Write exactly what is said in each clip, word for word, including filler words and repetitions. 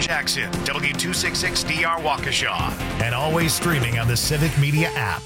Jackson, W two sixty-six D R Waukesha, and always streaming on the Civic Media app.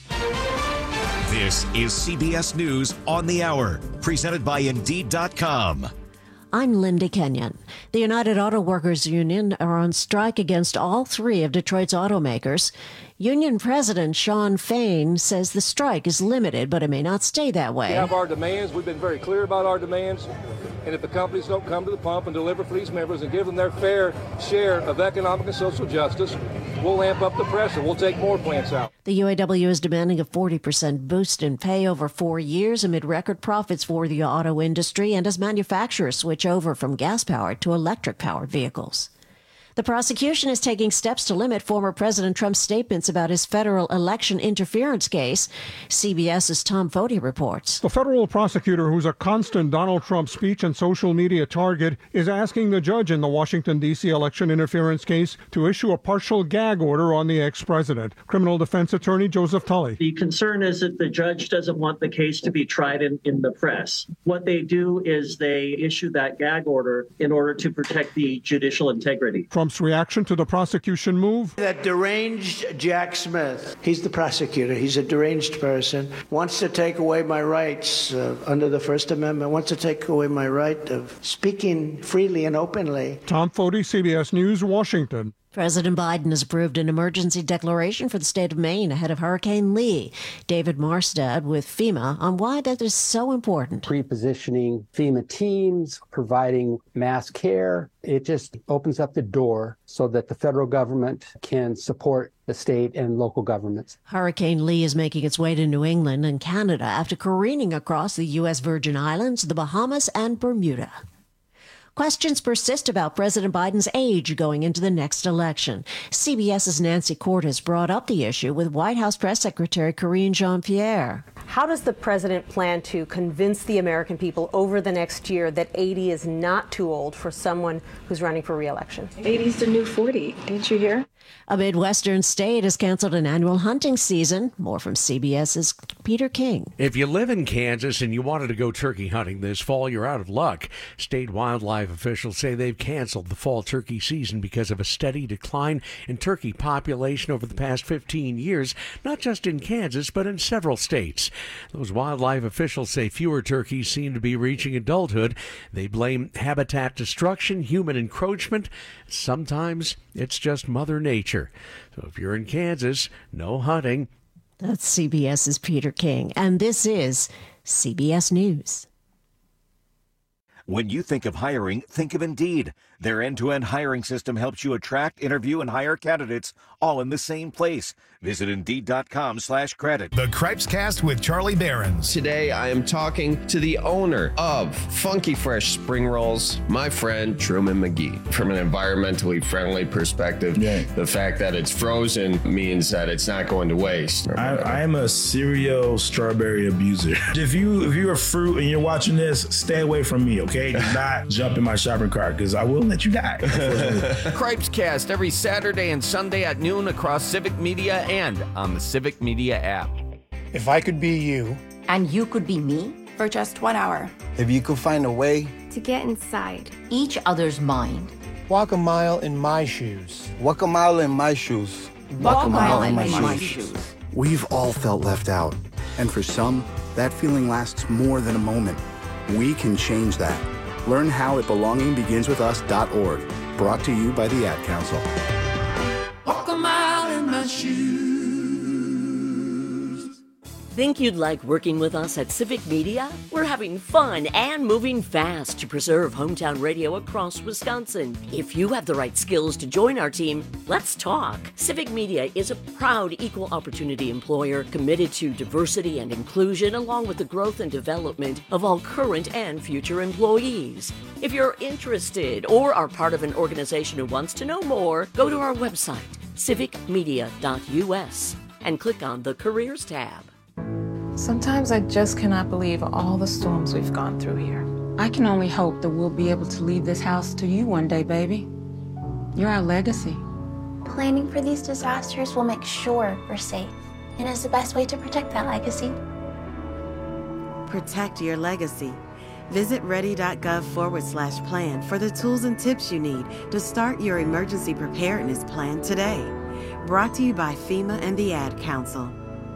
This is C B S News on the Hour, presented by Indeed dot com. I'm Linda Kenyon. The United Auto Workers Union are on strike against all three of Detroit's automakers. Union President Shawn Fain says the strike is limited, but it may not stay that way. We have our demands. We've been very clear about our demands. And if the companies don't come to the pump and deliver for these members and give them their fair share of economic and social justice, we'll amp up the pressure. We'll take more plants out. The U A W is demanding a forty percent boost in pay over four years amid record profits for the auto industry and as manufacturers switch over from gas-powered to electric-powered vehicles. The prosecution is taking steps to limit former President Trump's statements about his federal election interference case. CBS's Tom Foti reports. The federal prosecutor, who's a constant Donald Trump speech and social media target, is asking the judge in the Washington, D C election interference case to issue a partial gag order on the ex-president. Criminal defense attorney Joseph Tully. The concern is that the judge doesn't want the case to be tried in, in the press. What they do is they issue that gag order in order to protect the judicial integrity. Trump's reaction to the prosecution move? That deranged Jack Smith, he's the prosecutor, he's a deranged person, wants to take away my rights uh, under the First Amendment, wants to take away my right of speaking freely and openly. Tom Foti, C B S News, Washington. President Biden has approved an emergency declaration for the state of Maine ahead of Hurricane Lee. David Marstad with FEMA on why that is so important. Pre-positioning FEMA teams, providing mass care. It just opens up the door so that the federal government can support the state and local governments. Hurricane Lee is making its way to New England and Canada after careening across the U S Virgin Islands, the Bahamas, and Bermuda. Questions persist about President Biden's age going into the next election. CBS's Nancy Cordes brought up the issue with White House Press Secretary Karine Jean-Pierre. How does the president plan to convince the American people over the next year that eighty is not too old for someone who's running for re-election? eighty's the new forty. Didn't you hear? A Midwestern state has canceled an annual hunting season. More from CBS's Peter King. If you live in Kansas and you wanted to go turkey hunting this fall, you're out of luck. State wildlife officials say they've canceled the fall turkey season because of a steady decline in turkey population over the past fifteen years, not just in Kansas, but in several states. Those wildlife officials say fewer turkeys seem to be reaching adulthood. They blame habitat destruction, human encroachment. Sometimes it's just Mother Nature. So if you're in Kansas, no hunting. That's CBS's Peter King, and this is C B S News. When you think of hiring, think of Indeed. Their end-to-end hiring system helps you attract, interview, and hire candidates all in the same place. Visit Indeed.com slash credit. The Cripes Cast with Charlie Behrens. Today, I am talking to the owner of Funky Fresh Spring Rolls, my friend Truman McGee. From an environmentally friendly perspective, yeah. The fact that it's frozen means that it's not going to waste. I, I am a serial strawberry abuser. If you if you're a fruit and you're watching this, stay away from me, okay? Do not jump in my shopping cart because I will let you die. Cripes Cast every Saturday and Sunday at noon across Civic Media and on the Civic Media app. If I could be you. And you could be me. For just one hour. If you could find a way. To get inside. Each other's mind. Walk a mile in my shoes. Walk a mile in my shoes. Walk, Walk a mile, mile in my, my shoes. shoes. We've all felt left out. And for some, that feeling lasts more than a moment. We can change that. Learn how at belonging begins with us dot org. Brought to you by the Ad Council. Walk a mile in my shoes. Think you'd like working with us at Civic Media? We're having fun and moving fast to preserve hometown radio across Wisconsin. If you have the right skills to join our team, let's talk. Civic Media is a proud equal opportunity employer committed to diversity and inclusion along with the growth and development of all current and future employees. If you're interested or are part of an organization who wants to know more, go to our website, civic media dot u s, and click on the Careers tab. Sometimes I just cannot believe all the storms we've gone through here. I can only hope that we'll be able to leave this house to you one day, baby. You're our legacy. Planning for these disasters will make sure we're safe, and is the best way to protect that legacy. Protect your legacy. Visit ready.gov forward slash plan for the tools and tips you need to start your emergency preparedness plan today. Brought to you by FEMA and the Ad Council.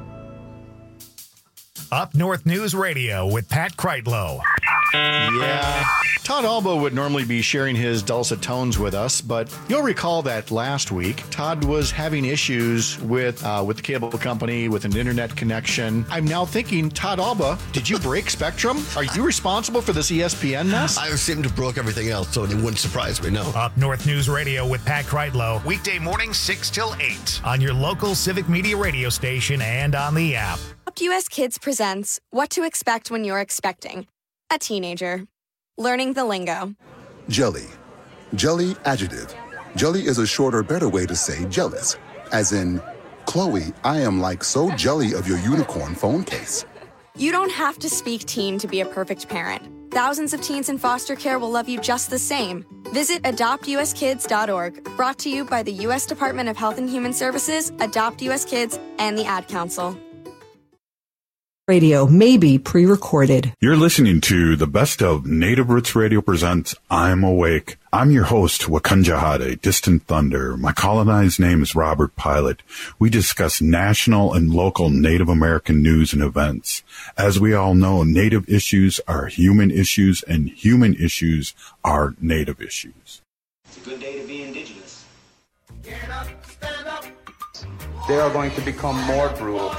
Up North News Radio with Pat Kreitlow. Yeah. Todd Alba would normally be sharing his dulcet tones with us, but you'll recall that last week, Todd was having issues with uh, with the cable company, with an internet connection. I'm now thinking, Todd Alba, did you break Spectrum? Are you responsible for this E S P N mess? I seem to broke everything else, so it wouldn't surprise me, no. Up North News Radio with Pat Kreitlow, weekday mornings six till eight on your local Civic Media radio station and on the app. Adopt U S Kids presents What to Expect When You're Expecting a Teenager. Learning the lingo. Jelly. Jelly adjective. Jelly is a shorter, better way to say jealous. As in, Chloe, I am like so jelly of your unicorn phone case. You don't have to speak teen to be a perfect parent. Thousands of teens in foster care will love you just the same. Visit adopt u s kids dot org, brought to you by the U S Department of Health and Human Services, Adopt U S Kids, and the Ad Council. Radio may be pre-recorded. You're listening to the best of Native Roots Radio presents I'm Awake. I'm your host, Wakanja Hade, Distant Thunder. My colonized name is Robert Pilot. We discuss national and local Native American news and events. As we all know, Native issues are human issues, and human issues are Native issues. It's a good day to be indigenous. Get up, stand up. They are going to become more brutal.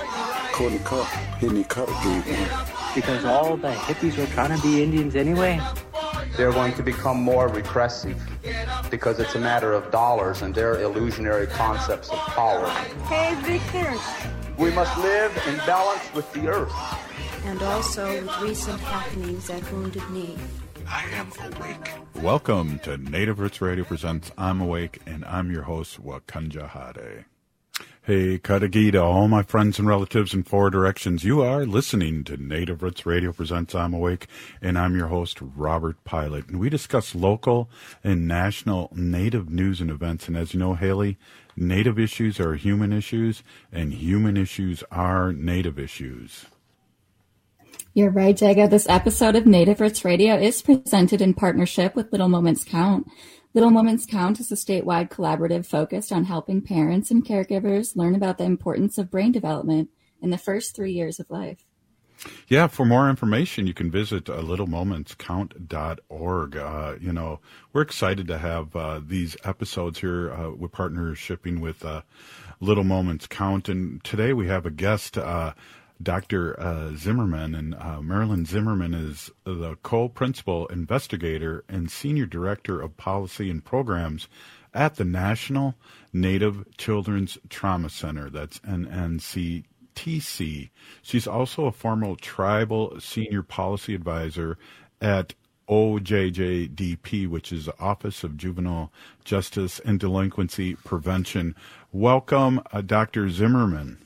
Because all the hippies were trying to be Indians anyway. They're going to become more repressive because it's a matter of dollars and their illusionary concepts of power. Hey, Victor. We must live in balance with the earth. And also with recent happenings at Wounded Knee. I am awake. Welcome to Native Roots Radio presents I'm Awake, and I'm your host, Wakanja Hade. Hey, Katagita, all my friends and relatives in four directions. You are listening to Native Roots Radio presents I'm Awake, and I'm your host, Robert Pilot. And we discuss local and national Native news and events. And as you know, Haley, Native issues are human issues, and human issues are Native issues. You're right, Jago. This episode of Native Roots Radio is presented in partnership with Little Moments Count. Little Moments Count is a statewide collaborative focused on helping parents and caregivers learn about the importance of brain development in the first three years of life. Yeah, for more information, you can visit uh, little moments count dot org. Uh, you know, we're excited to have uh, these episodes here. Uh, we're partnershipping with uh, Little Moments Count, and today we have a guest, uh, Doctor Uh, Zimmerman, and uh, Marilyn Zimmerman is the co-principal investigator and senior director of policy and programs at the National Native Children's Trauma Center. That's N N C T C. She's also a former tribal senior policy advisor at O J J D P, which is the Office of Juvenile Justice and Delinquency Prevention. Welcome, uh, Doctor Zimmerman.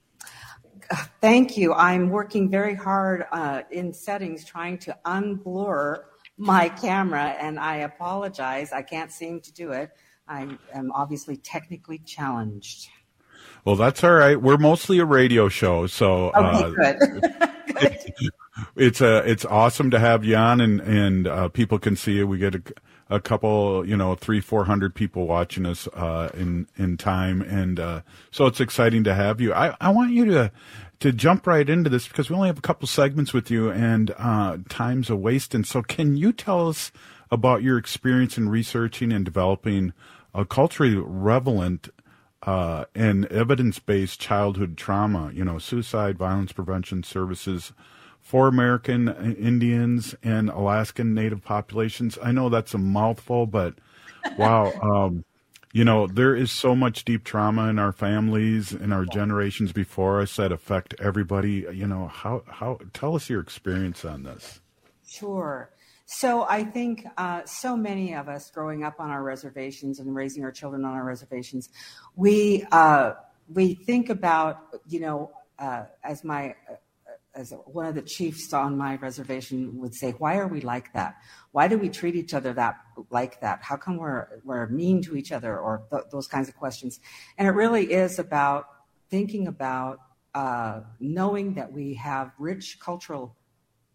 Thank you. I'm working very hard uh, in settings trying to unblur my camera, and I apologize. I can't seem to do it. I am obviously technically challenged. Well, that's all right. We're mostly a radio show, so okay, uh, good. it, it's a it's awesome to have you on, and and uh, people can see you. We get a, a couple, you know, three, four hundred people watching us uh, in in time, and uh, so it's exciting to have you. I, I want you to to jump right into this because we only have a couple segments with you, and uh, time's a waste. And so, can you tell us about your experience in researching and developing a culturally relevant uh, and evidence-based childhood trauma, you know, suicide, violence prevention services for American Indians and Alaskan Native populations? I know that's a mouthful, but wow, um, you know, there is so much deep trauma in our families and our generations before us that affect everybody. You know, how, how, tell us your experience on this. Sure. So I think uh, so many of us growing up on our reservations and raising our children on our reservations, we uh, we think about, you know, uh, as my uh, as one of the chiefs on my reservation would say, why are we like that? Why do we treat each other that like that? How come we're we're mean to each other, or th- those kinds of questions? And it really is about thinking about uh, knowing that we have rich cultural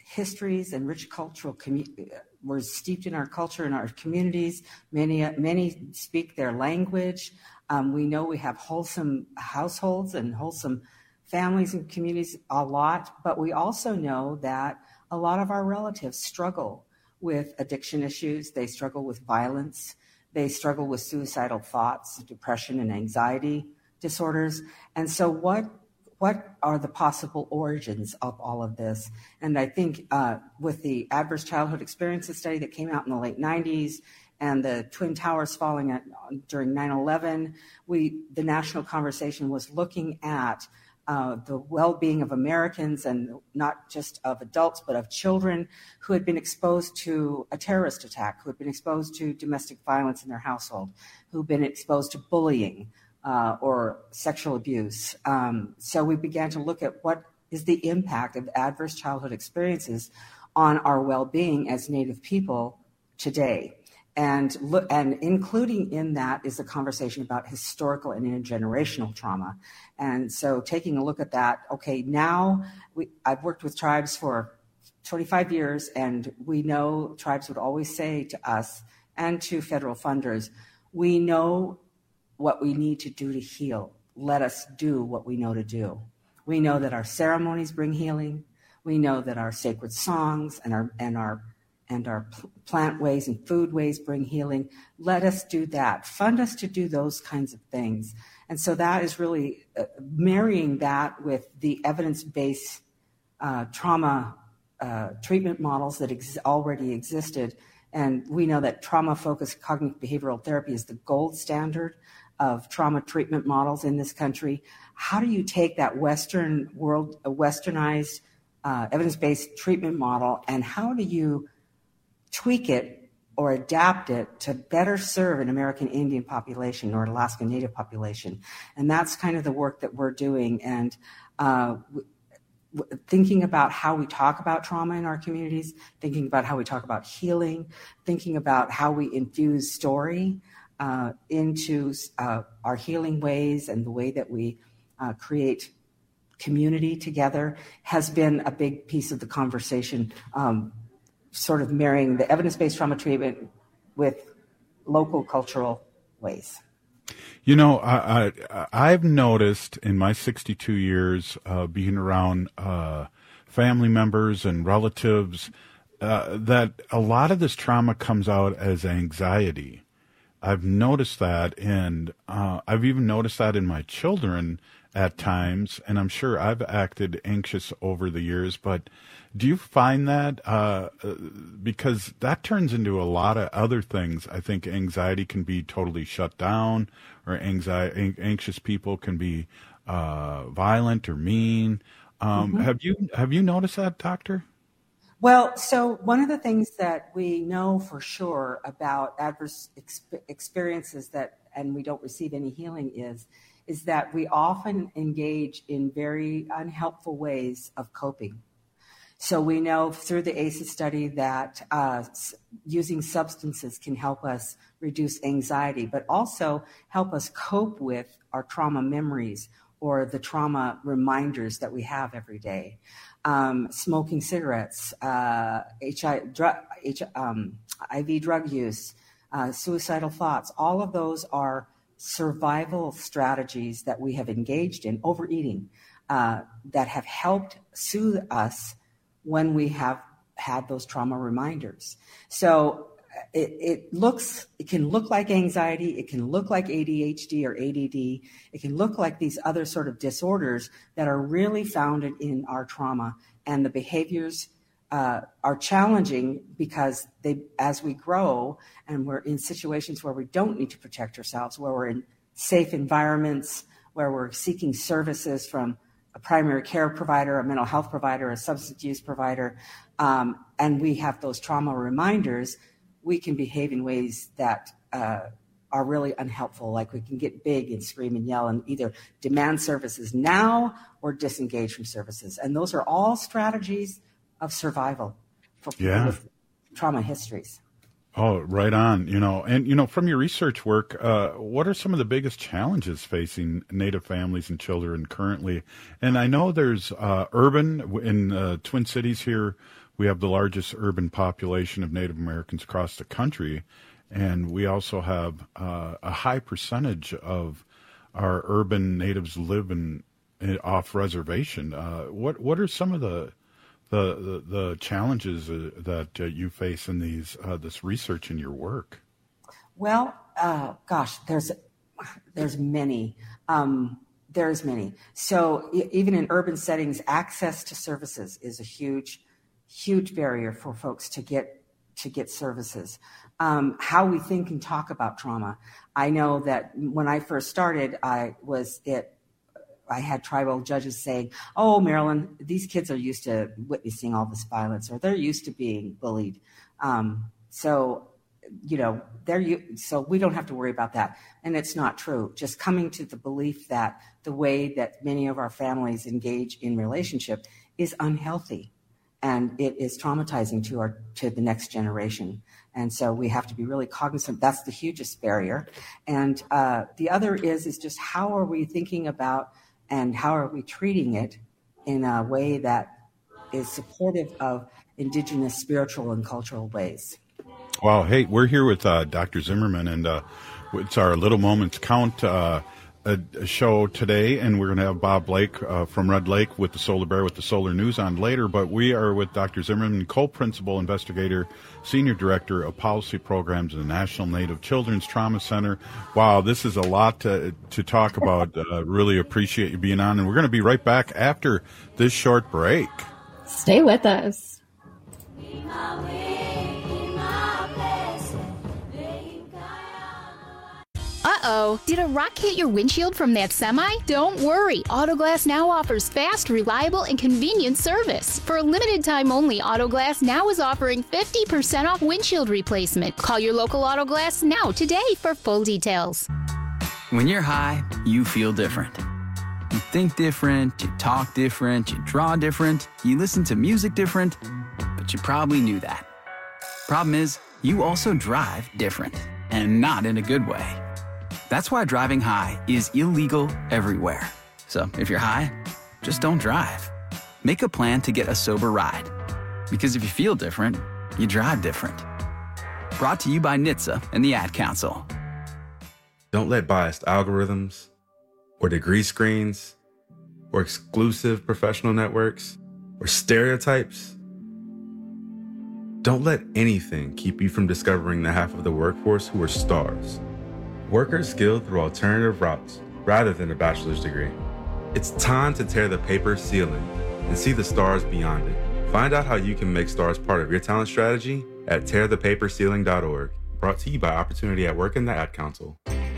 histories and rich cultural commu- we're steeped in our culture and our communities. Many many speak their language. Um, we know we have wholesome households and wholesome families and communities a lot, but we also know that a lot of our relatives struggle with addiction issues. They struggle with violence. They struggle with suicidal thoughts, depression, and anxiety disorders. And so what what are the possible origins of all of this? And I think uh, with the Adverse Childhood Experiences study that came out in the late nineties and the Twin Towers falling at, during nine eleven, we the national conversation was looking at uh, the well-being of Americans, and not just of adults, but of children who had been exposed to a terrorist attack, who had been exposed to domestic violence in their household, who had been exposed to bullying uh, or sexual abuse. Um, so we began to look at what is the impact of adverse childhood experiences on our well-being as Native people today. And look, and including in that is the conversation about historical and intergenerational trauma. And so taking a look at that, okay, now we, I've worked with tribes for twenty-five years, and we know tribes would always say to us and to federal funders, we know what we need to do to heal. Let us do what we know to do. We know that our ceremonies bring healing. We know that our sacred songs and our and our and our plant ways and food ways bring healing. Let us do that. Fund us to do those kinds of things. And so that is really uh, marrying that with the evidence-based uh, trauma uh, treatment models that ex- already existed. And we know that trauma-focused cognitive behavioral therapy is the gold standard of trauma treatment models in this country. How do you take that Western world, a westernized uh, evidence-based treatment model, and how do you tweak it or adapt it to better serve an American Indian population or Alaska Native population? And that's kind of the work that we're doing. And uh, w- w- thinking about how we talk about trauma in our communities, thinking about how we talk about healing, thinking about how we infuse story uh, into uh, our healing ways and the way that we uh, create community together has been a big piece of the conversation. Um, sort of marrying the evidence-based trauma treatment with local cultural ways. You know, I, I, I've noticed in my sixty-two years uh, being around uh, family members and relatives uh, that a lot of this trauma comes out as anxiety. I've noticed that, and uh, I've even noticed that in my children at times, and I'm sure I've acted anxious over the years, but do you find that, uh, because that turns into a lot of other things? I think anxiety can be totally shut down, or anxiety, anxious people can be uh, violent or mean. Um, mm-hmm. Have you have you noticed that, Doctor? Well, so one of the things that we know for sure about adverse exp- experiences that, and we don't receive any healing is, is that we often engage in very unhelpful ways of coping. So we know through the A C E study that uh, using substances can help us reduce anxiety, but also help us cope with our trauma memories or the trauma reminders that we have every day. Um, smoking cigarettes, uh, H I, drug, H, um, I V drug use, uh, suicidal thoughts, all of those are survival strategies that we have engaged in, overeating, uh, that have helped soothe us when we have had those trauma reminders. So it, it looks, it can look like anxiety, it can look like A D H D or A D D, it can look like these other sort of disorders that are really founded in our trauma, and the behaviors uh, are challenging because they, as we grow and we're in situations where we don't need to protect ourselves, where we're in safe environments, where we're seeking services from a primary care provider, a mental health provider, a substance use provider, um, and we have those trauma reminders, we can behave in ways that uh, are really unhelpful. Like we can get big and scream and yell and either demand services now or disengage from services. And those are all strategies of survival for people yeah. with trauma histories. Oh, right on. You know, and, you know, from your research work, uh, what are some of the biggest challenges facing Native families and children currently? And I know there's uh, urban in uh, Twin Cities here we have the largest urban population of Native Americans across the country, and we also have uh, a high percentage of our urban natives live in, in off reservation. Uh, what what are some of the the the, the challenges uh, that uh, you face in these uh, this research in your work? Well, uh, gosh, there's there's many. Um, there's many. So e- even in urban settings, access to services is a huge, huge barrier for folks to get to get services. Um, how we think and talk about trauma. I know that when I first started, I was it. I had tribal judges saying, "Oh, Marilyn, these kids are used to witnessing all this violence, or they're used to being bullied." Um, so. You know, there you so we don't have to worry about that. And it's not true. Just coming to the belief that the way that many of our families engage in relationship is unhealthy and it is traumatizing to our to the next generation. And so we have to be really cognizant. That's the hugest barrier. And uh, the other is is just how are we thinking about and how are we treating it in a way that is supportive of Indigenous spiritual and cultural ways. Wow. Hey, we're here with uh, Doctor Zimmerman, and uh, it's our Little Moments Count uh, a, a show today, and we're going to have Bob Blake uh, from Red Lake with the Solar Bear with the Solar News on later, but we are with Doctor Zimmerman, co-principal investigator, senior director of policy programs in the National Native Children's Trauma Center. Wow, this is a lot to, to talk about. Uh, really appreciate you being on, and we're going to be right back after this short break. Stay with us. Uh-oh, did a rock hit your windshield from that semi? Don't worry, Autoglass Now offers fast, reliable, and convenient service. For a limited time only, Autoglass Now is offering fifty percent off windshield replacement. Call your local Autoglass Now today for full details. When you're high, you feel different. You think different, you talk different, you draw different, you listen to music different, but you probably knew that. Problem is, you also drive different, and not in a good way. That's why driving high is illegal everywhere. So if you're high, just don't drive. Make a plan to get a sober ride. Because if you feel different, you drive different. Brought to you by N H T S A and the Ad Council. Don't let biased algorithms or degree screens or exclusive professional networks or stereotypes. Don't let anything keep you from discovering the half of the workforce who are stars. Workers skilled through alternative routes rather than a bachelor's degree. It's time to tear the paper ceiling and see the stars beyond it. Find out how you can make stars part of your talent strategy at tear the paper ceiling dot org. Brought to you by Opportunity at Work and the Ad Council.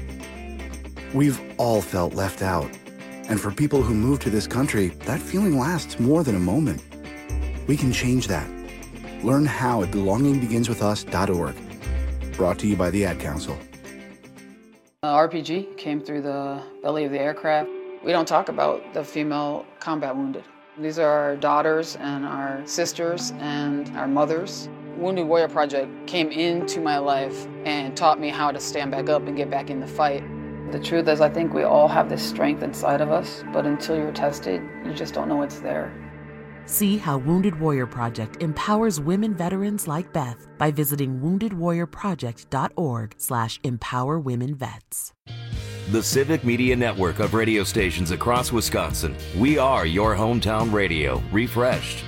We've all felt left out. And for people who move to this country, that feeling lasts more than a moment. We can change that. Learn how at belonging begins with us dot org. Brought to you by the Ad Council. Uh, R P G came through the belly of the aircraft. We don't talk about the female combat wounded. These are our daughters and our sisters and our mothers. Wounded Warrior Project came into my life and taught me how to stand back up and get back in the fight. The truth is, I think we all have this strength inside of us, but until you're tested, you just don't know it's there. See how Wounded Warrior Project empowers women veterans like Beth by visiting wounded warrior project dot org slash empower women vets. The Civic Media Network of radio stations across Wisconsin. We are your hometown radio, refreshed.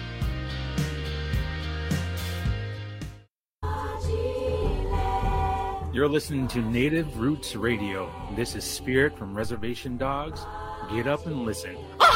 You're listening to Native Roots Radio. This is Spirit from Reservation Dogs. Get up and listen.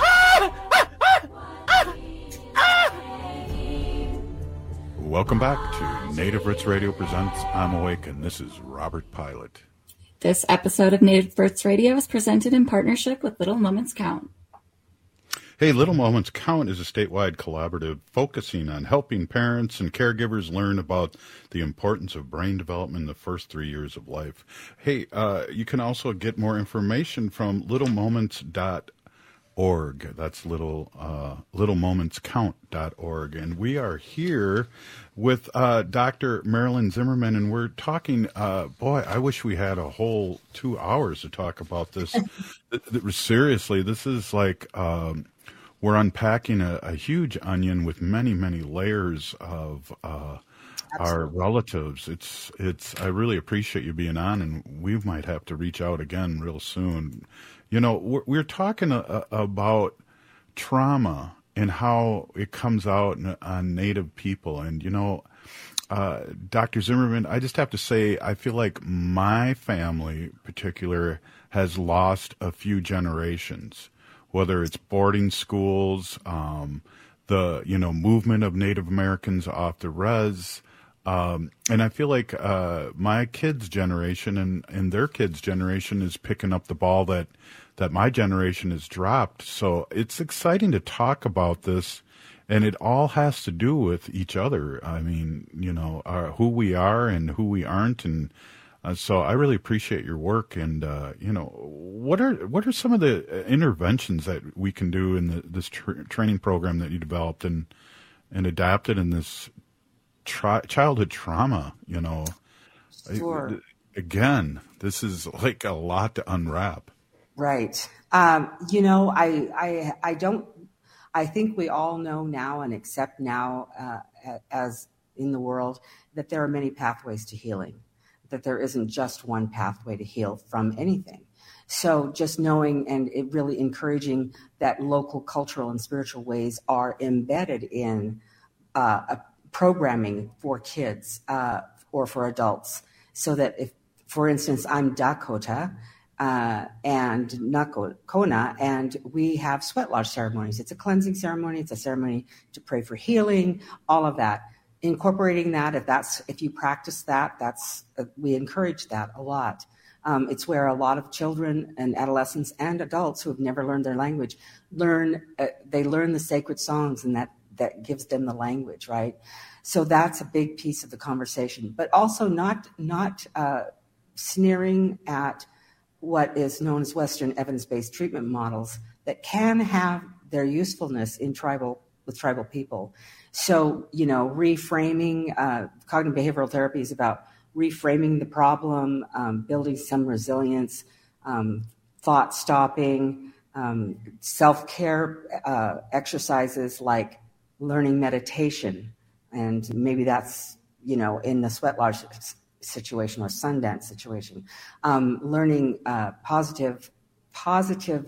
Welcome back to Native Roots Radio presents I'm Awake, and this is Robert Pilot. This episode of Native Roots Radio is presented in partnership with Little Moments Count. Hey, Little Moments Count is a statewide collaborative focusing on helping parents and caregivers learn about the importance of brain development in the first three years of life. Hey, uh, you can also get more information from little moments dot org. That's little uh, little moments count dot org. And we are here with uh, Doctor Marilyn Zimmerman, and we're talking, uh, boy, I wish we had a whole two hours to talk about this. Seriously, this is like... Um, we're unpacking a, a huge onion with many, many layers of uh, our relatives. It's, it's, I really appreciate you being on, and we might have to reach out again real soon. You know, we're, we're talking a, a, about trauma and how it comes out on Native people. And, you know, uh, Doctor Zimmerman, I just have to say, I feel like my family in particular has lost a few generations, whether it's boarding schools, um, the, you know, movement of Native Americans off the res. Um, and I feel like uh, my kids' generation and, and their kids' generation is picking up the ball that, that my generation has dropped. So it's exciting to talk about this, and it all has to do with each other. I mean, you know, our, who we are and who we aren't. And Uh, so I really appreciate your work, and uh, you know, what are what are some of the interventions that we can do in the, this tra- training program that you developed and and adapted in this tri- childhood trauma? You know, Sure. I, again, this is like a lot to unwrap. Right. Um, you know, I, I, I don't. I think we all know now and accept now, uh, as in the world, that there are many pathways to healing. That there isn't just one pathway to heal from anything. So just knowing and it really encouraging that local cultural and spiritual ways are embedded in uh, a programming for kids uh, or for adults. So that if, for instance, I'm Dakota uh, and Nakona, and we have sweat lodge ceremonies. It's a cleansing ceremony. It's a ceremony to pray for healing, all of that. Incorporating that, if that's if you practice that, that's uh, we encourage that a lot. Um, it's where a lot of children and adolescents and adults who have never learned their language learn. Uh, they learn the sacred songs, and that that gives them the language, right? So that's a big piece of the conversation. But also not not uh, sneering at what is known as Western evidence-based treatment models that can have their usefulness in tribal with tribal people. So, you know, reframing, uh, cognitive behavioral therapy is about reframing the problem, um, building some resilience, um, thought stopping, um, self-care uh, exercises like learning meditation. And maybe that's, you know, in the sweat lodge situation or Sundance situation, um, learning uh, positive, positive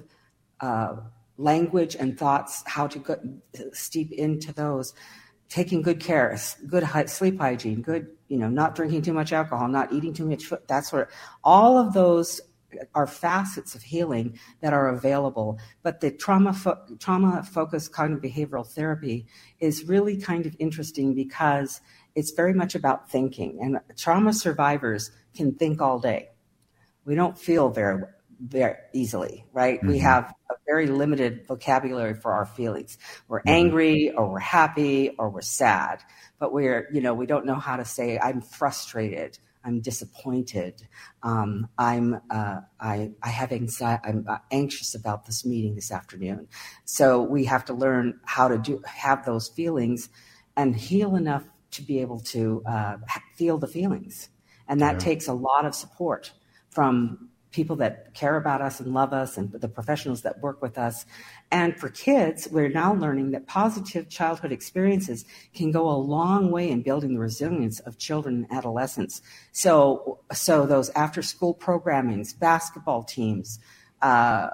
uh language and thoughts, how to go, steep into those, taking good care, good sleep hygiene, good, you know, not drinking too much alcohol, not eating too much food, that sort of, all of those are facets of healing that are available. But the trauma fo- trauma focused cognitive behavioral therapy is really kind of interesting because it's very much about thinking, and trauma survivors can think all day. We don't feel very well. Very easily, right? Mm-hmm. We have a very limited vocabulary for our feelings. We're mm-hmm. angry, or we're happy, or we're sad, but we're, you know, we don't know how to say, I'm frustrated, I'm disappointed, um, I'm, uh, I, I have anxiety, I'm anxious about this meeting this afternoon. So we have to learn how to do, have those feelings and heal enough to be able to uh, feel the feelings. And that yeah. takes a lot of support from people that care about us and love us and the professionals that work with us. And for kids, we're now learning that positive childhood experiences can go a long way in building the resilience of children and adolescents. So, so those after-school programmings, basketball teams, uh,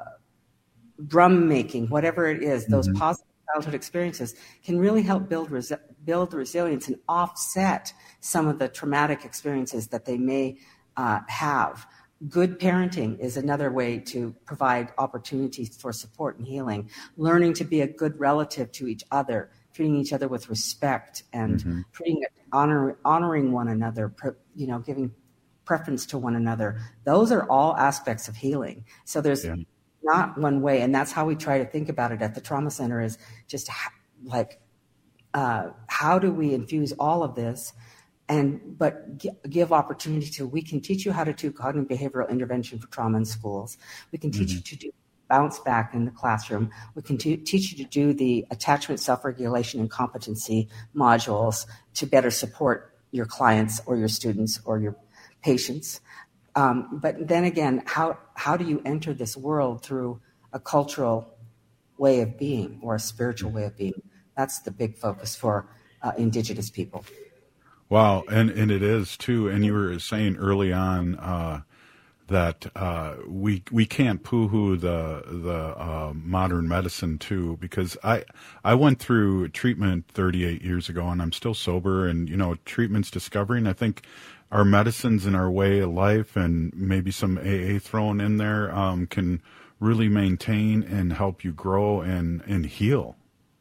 drum making, whatever it is, those mm-hmm. positive childhood experiences can really help build resi- build resilience and offset some of the traumatic experiences that they may uh, have. Good parenting is another way to provide opportunities for support and healing. Learning to be a good relative to each other, treating each other with respect, and mm-hmm. treating honor, honoring one another. You know, giving preference to one another. Those are all aspects of healing. So there's yeah. not one way, and that's how we try to think about it at the trauma center. Is just ha- like uh, how do we infuse all of this? And but g- give opportunity to, we can teach you how to do cognitive behavioral intervention for trauma in schools. We can teach mm-hmm. you to do bounce back in the classroom. We can t- teach you to do the attachment, self-regulation, and competency modules to better support your clients or your students or your patients. Um, but then again, how how do you enter this world through a cultural way of being or a spiritual way of being. That's the big focus for uh, Indigenous people. Wow, and, and it is too. And you were saying early on uh, that uh, we we can't poo-hoo the the uh, modern medicine too, because I I went through treatment thirty-eight years ago, and I'm still sober. And you know, treatment's discovering. I think our medicines and our way of life, and maybe some A A thrown in there, um, can really maintain and help you grow and and heal.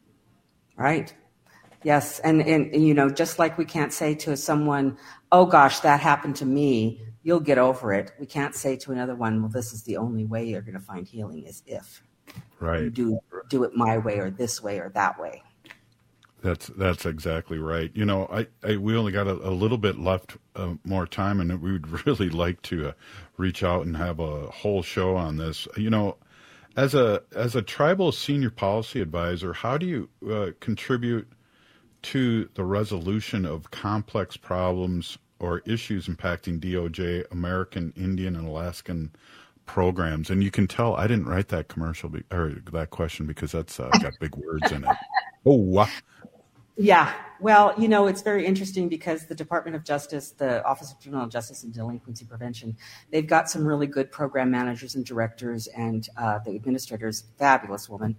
Right. Yes, and, and and you know, just like we can't say to someone, "Oh gosh, that happened to me. You'll get over it." We can't say to another one, "Well, this is the only way you're going to find healing is if right. you do do it my way or this way or that way." That's that's exactly right. You know, I, I we only got a, a little bit left uh, more time, and we would really like to uh, reach out and have a whole show on this. You know, as a as a tribal senior policy advisor, how do you uh, contribute to the resolution of complex problems or issues impacting D O J, American Indian, and Alaskan programs? And you can tell I didn't write that commercial be, or that question because that's uh, got big words in it. Oh, wow. Yeah. Well, you know, it's very interesting because the Department of Justice, the Office of Juvenile Justice and Delinquency Prevention, they've got some really good program managers and directors, and uh, the administrator's fabulous woman,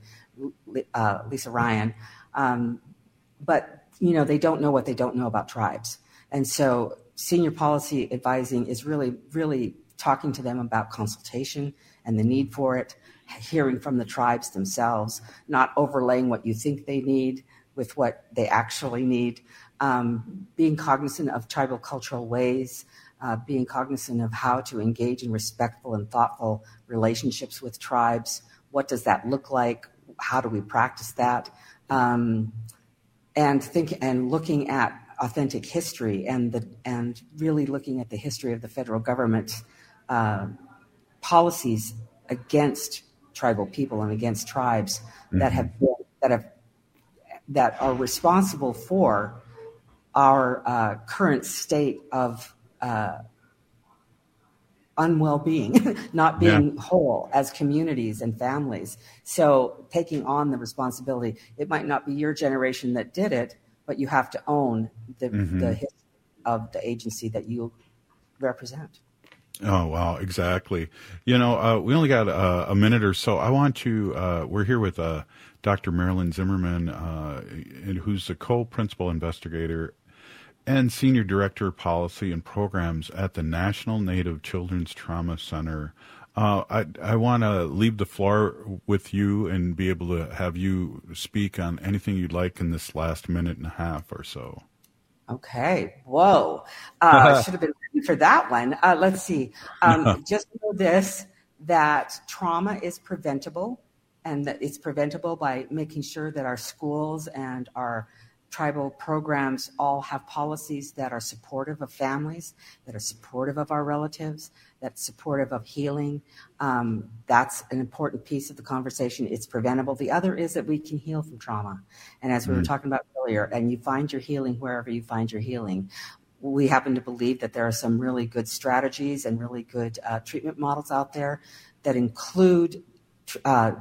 uh, Lisa Ryan. Um, but, you know, they don't know what they don't know about tribes. And so senior policy advising is really, really talking to them about consultation and the need for it, hearing from the tribes themselves, not overlaying what you think they need with what they actually need, um, being cognizant of tribal cultural ways, uh, being cognizant of how to engage in respectful and thoughtful relationships with tribes. What does that look like? How do we practice that? Um, and think and looking at authentic history and the and really looking at the history of the federal government uh, policies against tribal people and against tribes mm-hmm. that have been, that have that are responsible for our uh, current state of uh, unwell-being, not being yeah. whole as communities and families. So taking on the responsibility, it might not be your generation that did it, but you have to own the, mm-hmm. the history of the agency that you represent. Oh, wow, exactly. You know, uh, we only got uh, a minute or so. I want to, uh, we're here with uh, Doctor Marilyn Zimmerman, uh, who's the co-principal investigator and senior director of policy and programs at the National Native Children's Trauma Center. Uh, I, I want to leave the floor with you and be able to have you speak on anything you'd like in this last minute and a half or so. Okay. Whoa. Uh, I should have been ready for that one. Uh, let's see. Um, just know this, that trauma is preventable, and that it's preventable by making sure that our schools and our tribal programs all have policies that are supportive of families, that are supportive of our relatives, that's supportive of healing. Um, that's an important piece of the conversation. It's preventable. The other is that we can heal from trauma. And as we were talking about earlier, and you find your healing wherever you find your healing. We happen to believe that there are some really good strategies and really good uh, treatment models out there that include uh,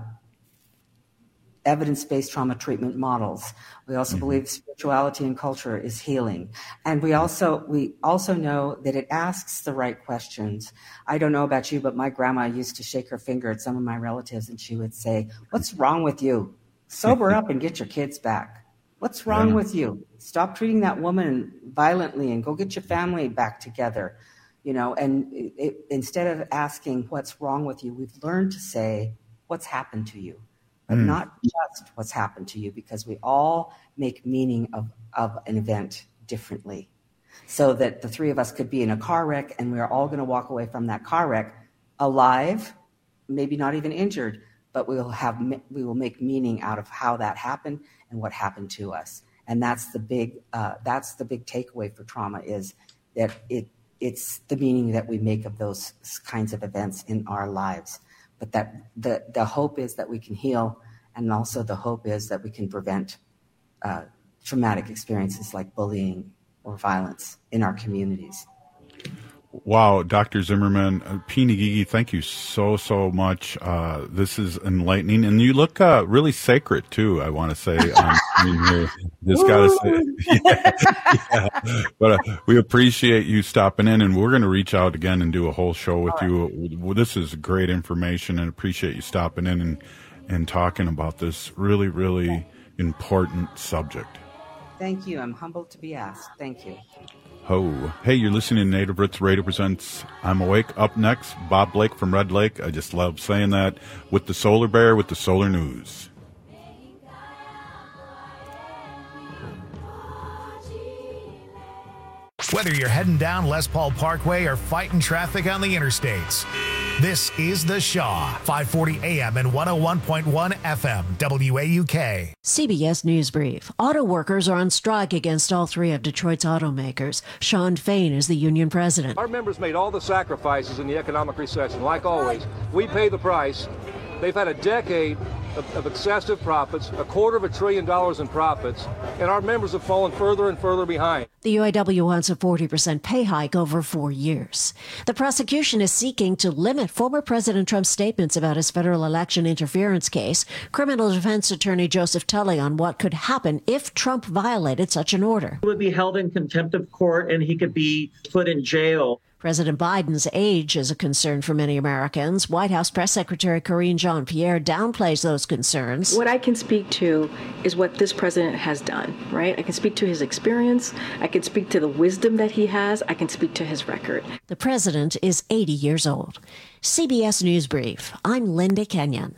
evidence-based trauma treatment models. We also mm-hmm. believe spirituality and culture is healing. And we also we also know that it asks the right questions. I don't know about you, but my grandma used to shake her finger at some of my relatives and she would say, "What's wrong with you? Sober up and get your kids back. What's wrong yeah. with you? Stop treating that woman violently and go get your family back together." You know, and it, it, instead of asking what's wrong with you, we've learned to say, what's happened to you? But mm. not just what's happened to you, because we all make meaning of, of an event differently. So that the three of us could be in a car wreck and we're all going to walk away from that car wreck alive, maybe not even injured, but we will have we will make meaning out of how that happened and what happened to us. And that's the big uh, that's the big takeaway for trauma, is that it it's the meaning that we make of those kinds of events in our lives. But that the, the hope is that we can heal, and also the hope is that we can prevent uh, traumatic experiences like bullying or violence in our communities. Wow, Doctor Zimmerman, uh, P. Ngigi, thank you so, so much. Uh, this is enlightening. And you look uh, really sacred, too, I want to say. Um, I mean, you're, just got to say. Yeah, yeah. But uh, we appreciate you stopping in, and we're going to reach out again and do a whole show with you. Well, this is great information, and appreciate you stopping in and, and talking about this really, really important subject. Thank you. I'm humbled to be asked. Thank you. Ho. Hey, you're listening to Native Roots Radio presents I'm Awake. Up next, Bob Blake from Red Lake. I just love saying that. With the Solar Bear, with the Solar News. Whether you're heading down Les Paul Parkway or fighting traffic on the interstates, this is The Shaw, five forty A M and one oh one point one F M, W A U K. C B S News Brief. Auto workers are on strike against all three of Detroit's automakers. Sean Fain is the union president. Our members made all the sacrifices in the economic recession. Like always, we pay the price. They've had a decade of, of excessive profits, a quarter of a trillion dollars in profits, and our members have fallen further and further behind. The U A W wants a forty percent pay hike over four years. The prosecution is seeking to limit former President Trump's statements about his federal election interference case. Criminal defense attorney Joseph Tully on what could happen if Trump violated such an order. He would be held in contempt of court and he could be put in jail. President Biden's age is a concern for many Americans. White House Press Secretary Karine Jean-Pierre downplays those concerns. What I can speak to is what this president has done, right? I can speak to his experience. I can speak to the wisdom that he has. I can speak to his record. The president is eighty years old. C B S News Brief. I'm Linda Kenyon.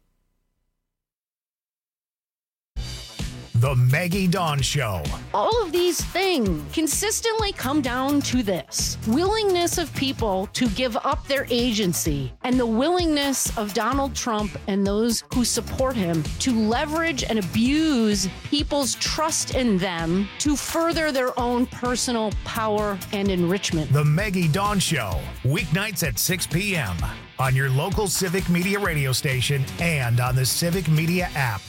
The Maggie Dawn Show. All of these things consistently come down to this: willingness of people to give up their agency, and the willingness of Donald Trump and those who support him to leverage and abuse people's trust in them to further their own personal power and enrichment. The Maggie Dawn Show, weeknights at six p.m. on your local Civic Media radio station and on the Civic Media app.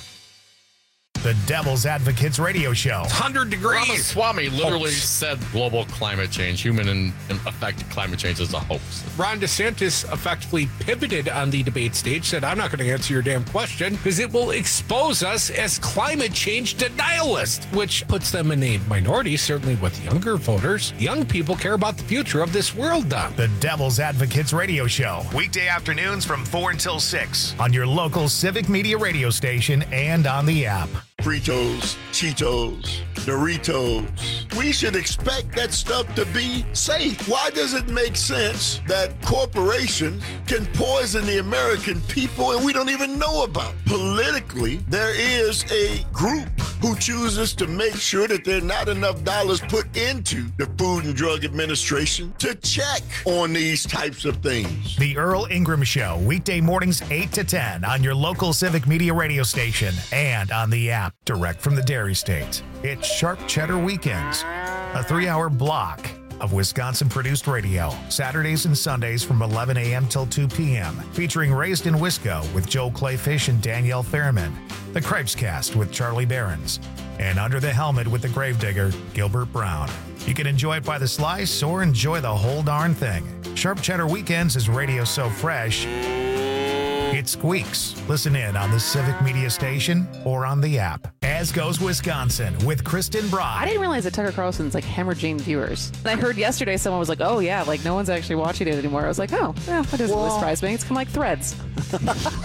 The Devil's Advocates Radio Show. one hundred degrees. Ramaswamy literally oh. said global climate change, human and affected climate change is a hoax. Ron DeSantis effectively pivoted on the debate stage, said, I'm not going to answer your damn question because it will expose us as climate change denialists, which puts them in a minority, certainly with younger voters. Young people care about the future of this world, Don. The Devil's Advocates Radio Show. Weekday afternoons from four until six on your local Civic Media radio station and on the app. Fritos, Cheetos, Doritos. We should expect that stuff to be safe. Why does it make sense that corporations can poison the American people and we don't even know about? Politically, there is a group who chooses to make sure that there are not enough dollars put into the Food and Drug Administration to check on these types of things. The Earl Ingram Show, weekday mornings eight to ten on your local Civic Media radio station and on the app, direct from the Dairy State. It's Sharp Cheddar Weekends, a three-hour block of Wisconsin-produced radio, Saturdays and Sundays from eleven a.m. till two p.m., featuring Raised in Wisco with Joel Clayfish and Danielle Fairman, The Cripes Cast with Charlie Behrens, and Under the Helmet with the Gravedigger, Gilbert Brown. You can enjoy it by the slice or enjoy the whole darn thing. Sharp Cheddar Weekends is radio so fresh, it squeaks. Listen in on the Civic Media station or on the app. As Goes Wisconsin with Kristen Brye. I didn't realize that Tucker Carlson's like hemorrhaging viewers. And I heard yesterday someone was like, oh yeah, like no one's actually watching it anymore. I was like, oh, yeah, that doesn't really surprise me. It's kind of like Threads. it,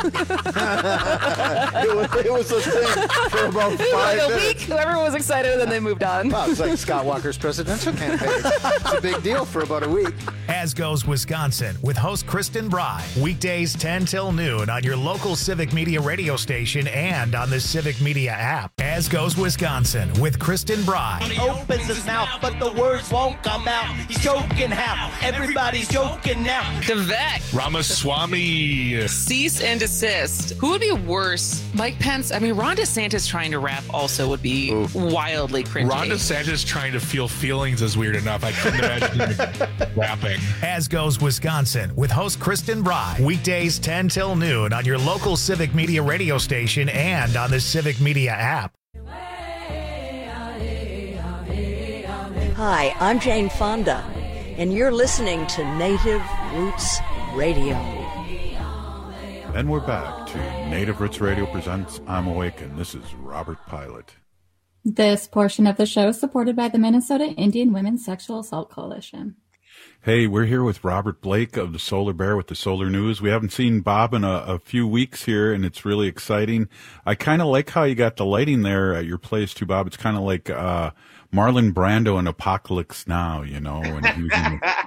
was, it was a thing for about five like a minutes. week, everyone was excited and then they moved on. Well, it's like Scott Walker's presidential campaign. It's a big deal for about a week. As Goes Wisconsin with host Kristen Brye. Weekdays ten till noon on your local Civic Media radio station and on the Civic Media app. As Goes Wisconsin with Kristen Brye. He opens his mouth, but the words won't come out. He's joking how? Everybody's joking now. Devek. Ramaswamy. Cease and desist. Who would be worse? Mike Pence? I mean, Ron DeSantis trying to rap also would be Ooh. wildly cringy. Ron DeSantis trying to feel feelings is weird enough. I couldn't imagine rapping. As Goes Wisconsin with host Kristen Brye. Weekdays ten till noon on your local Civic Media radio station and on the Civic Media app. Hi, I'm Jane Fonda. and you're listening to Native Roots Radio. And we're back to Native Roots Radio presents I'm Awakened. This is Robert Pilot. This portion of the show is supported by the Minnesota Indian Women's Sexual Assault Coalition. Hey, we're here with Robert Blake of the Solar Bear with the Solar News. We haven't seen Bob in a, a few weeks here, and it's really exciting. I kind of like how you got the lighting there at your place, too, Bob. It's kind of like uh, Marlon Brando in Apocalypse Now, you know. When he was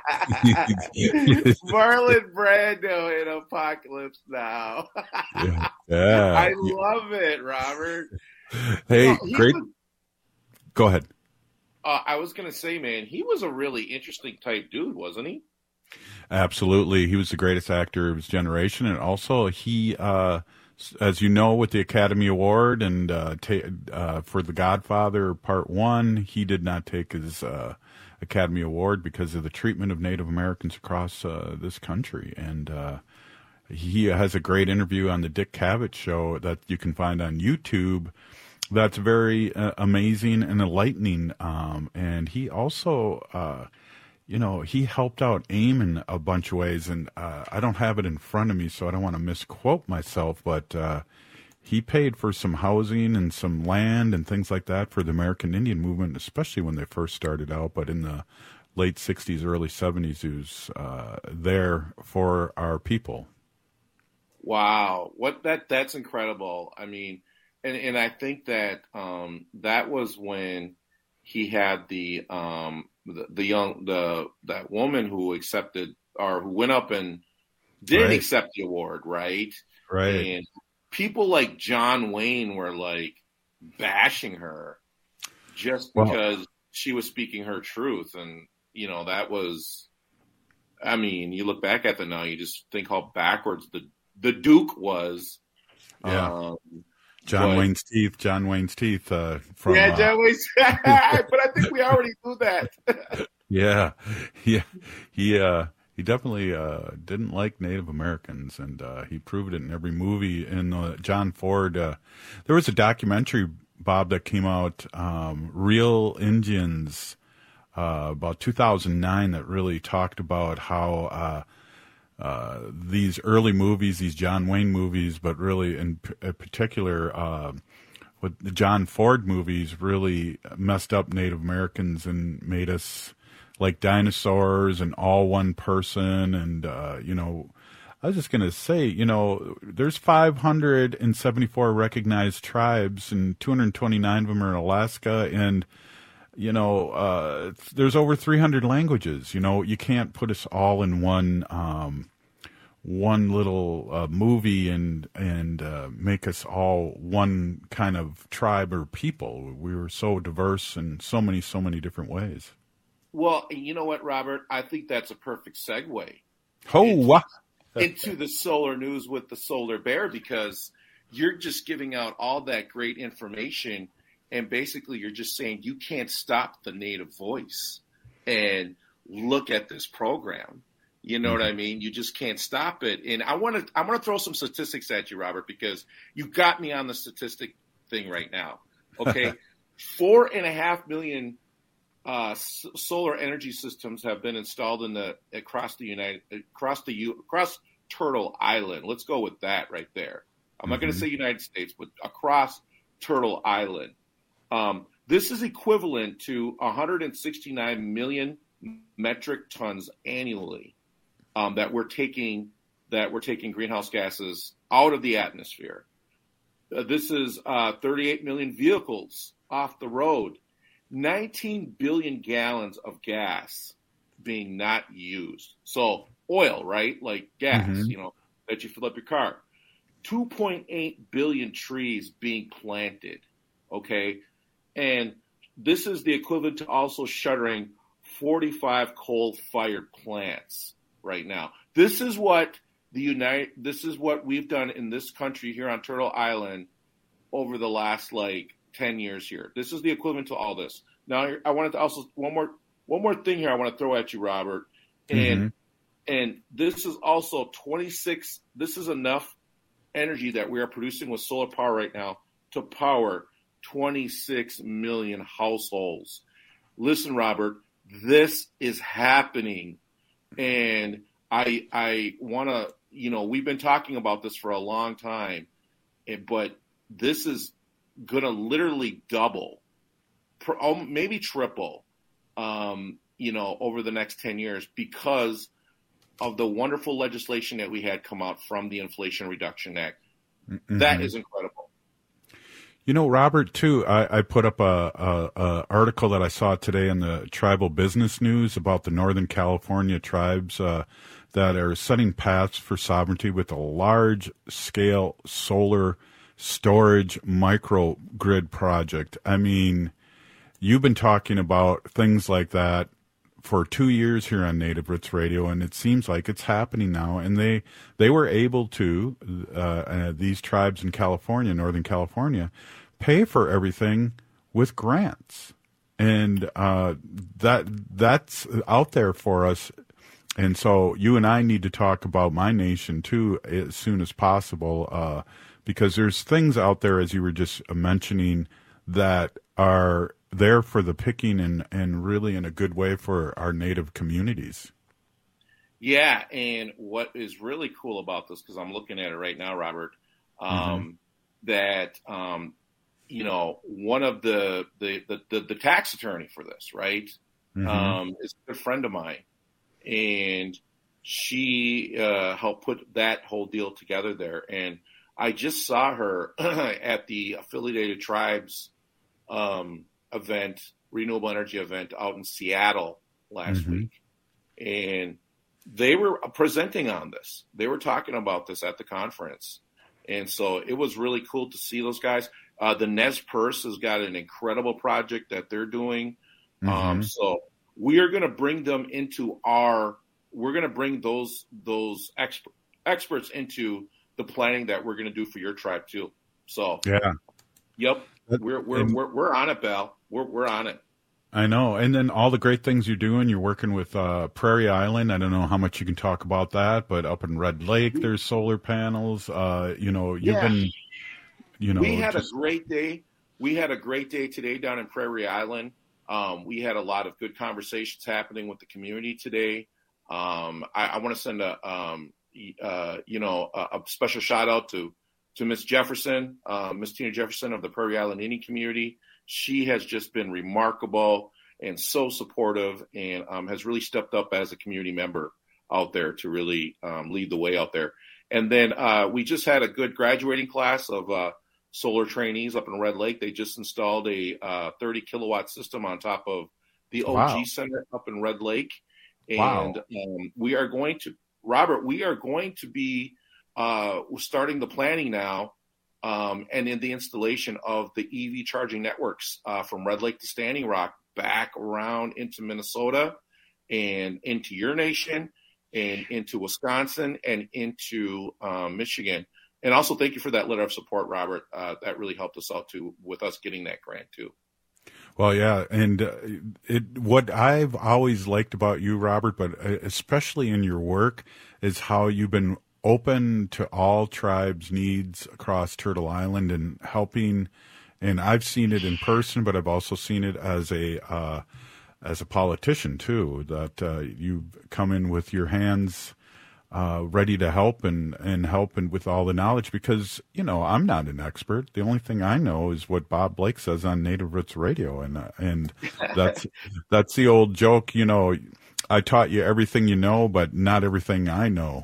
in Marlon Brando in Apocalypse Now. yeah. yeah. I love it, Robert. Hey, you know, great. Was, Go ahead. Uh, I was going to say, man, he was a really interesting type dude, wasn't he? Absolutely. He was the greatest actor of his generation. And also he, uh, as you know, with the Academy Award and uh, ta- uh, for The Godfather Part One, he did not take his uh, Academy Award because of the treatment of Native Americans across uh, this country. And uh, he has a great interview on the Dick Cavett Show that you can find on YouTube. That's very uh, amazing and enlightening. Um, and he also, uh, you know, he helped out AIM in a bunch of ways. And uh, I don't have it in front of me, so I don't want to misquote myself. But uh, he paid for some housing and some land and things like that for the American Indian movement, especially when they first started out. But in the late sixties, early seventies, he was uh, there for our people. Wow. What that that's incredible. I mean, And and I think that um, that was when he had the, um, the the young the that woman who accepted or who went up and did right. accept the award, right? Right. And people like John Wayne were like bashing her just because well, she was speaking her truth, and you know that was. I mean, you look back at it now, you just think how backwards the the Duke was. Yeah. Um, John but, Wayne's teeth, John Wayne's teeth. Uh, from, yeah, John uh, Wayne's. But I think we already knew that. yeah, yeah, he uh, he definitely uh, didn't like Native Americans, and uh, he proved it in every movie. In uh, John Ford, uh, there was a documentary, Bob, that came out, um, Real Indians, uh, about two thousand nine, that really talked about how. Uh, Uh, these early movies, these John Wayne movies, but really in, p- in particular, uh, with the John Ford movies really messed up Native Americans and made us like dinosaurs and all one person. And, uh, you know, I was just going to say, you know, there's five hundred seventy-four recognized tribes and two hundred twenty-nine of them are in Alaska. And, you know, uh, there's over three hundred languages. You know, you can't put us all in one, um, one little uh, movie and and uh, make us all one kind of tribe or people. We were so diverse in so many, so many different ways. Well, you know what, Robert? I think that's a perfect segue. Oh, into, wow. into the Solar News with the Solar Bear, because you're just giving out all that great information. And basically, you're just saying you can't stop the Native voice and look at this program. You know mm-hmm. what I mean? You just can't stop it. And I want to I want to throw some statistics at you, Robert, because you got me on the statistic thing right now. Okay, four and a half million uh, s- solar energy systems have been installed in the across the United across the U, across Turtle Island. Let's go with that right there. I'm mm-hmm. not going to say United States, but across Turtle Island. Um, this is equivalent to one hundred sixty-nine million metric tons annually um, that we're taking that we're taking greenhouse gases out of the atmosphere. Uh, this is uh, thirty-eight million vehicles off the road, nineteen billion gallons of gas being not used. So oil, right? Like gas, mm-hmm. you know, that you fill up your car. two point eight billion trees being planted. Okay. And this is the equivalent to also shuttering forty-five coal-fired plants right now. This is what the United. This is what we've done in this country here on Turtle Island over the last like ten years here. This is the equivalent to all this. Now, I wanted to also one more one more thing here. I want to throw at you, Robert, and mm-hmm. and this is also twenty-six. This is enough energy that we are producing with solar power right now to power twenty-six million households. Listen, Robert, this is happening. And I I want to, you know, we've been talking about this for a long time, but this is going to literally double, maybe triple, um, you know, over the next ten years because of the wonderful legislation that we had come out from the Inflation Reduction Act. Mm-hmm. That is incredible. You know, Robert, too, I, I put up a, a, a article that I saw today in the Tribal Business News about the Northern California tribes uh, that are setting paths for sovereignty with a large-scale solar storage microgrid project. I mean, you've been talking about things like that for two years here on Native Roots Radio, and it seems like it's happening now. And they they were able to, uh, uh, these tribes in California, Northern California, pay for everything with grants. And uh, that that's out there for us. And so you and I need to talk about My Nation, too, as soon as possible, uh, because there's things out there, as you were just mentioning, that are there for the picking and, and really in a good way for our Native communities. Yeah, and what is really cool about this, because I'm looking at it right now, Robert, um, mm-hmm. that, um, you know, one of the the, the, the the tax attorney for this, right, mm-hmm. um, is a good friend of mine. And she uh, helped put that whole deal together there. And I just saw her at the Affiliated Tribes um, event, renewable energy event out in Seattle last mm-hmm. week. And they were presenting on this. They were talking about this at the conference. And so it was really cool to see those guys. Uh, the Nez Perce has got an incredible project that they're doing. Mm-hmm. Um, so we are going to bring them into our, we're going to bring those those exp- experts into the planning that we're going to do for your tribe too. So, yeah. Yep. We're we're and, we're we're on it, Bal. We're we're on it. I know. And then all the great things you're doing, you're working with uh, Prairie Island. I don't know how much you can talk about that, but up in Red Lake, there's solar panels. Uh, you know, you've yeah. been, you know. We had just... a great day. We had a great day today down in Prairie Island. Um, we had a lot of good conversations happening with the community today. Um, I, I want to send a, um, uh, you know, a, a special shout out to, to Miss Jefferson, uh, Miss Tina Jefferson of the Prairie Island Indian community. She has just been remarkable and so supportive, and um, has really stepped up as a community member out there to really um, lead the way out there. And then uh, we just had a good graduating class of uh, solar trainees up in Red Lake. They just installed a uh, thirty kilowatt system on top of the O G wow. Center up in Red Lake. And wow. um, we are going to, Robert, we are going to be uh, starting the planning now um, and in the installation of the E V charging networks uh, from Red Lake to Standing Rock back around into Minnesota and into your nation and into Wisconsin and into um, Michigan. And also thank you for that letter of support, Robert. Uh, that really helped us out too, with us getting that grant too. Well, yeah, and uh, it what I've always liked about you, Robert, but especially in your work, is how you've been open to all tribes' needs across Turtle Island and helping. And I've seen it in person, but I've also seen it as a uh, as a politician too. That uh, you come in with your hands uh, ready to help and and help and with all the knowledge, because you know I'm not an expert. The only thing I know is what Bob Blake says on Native Roots Radio, and uh, and that's that's the old joke. You know, I taught you everything you know, but not everything I know.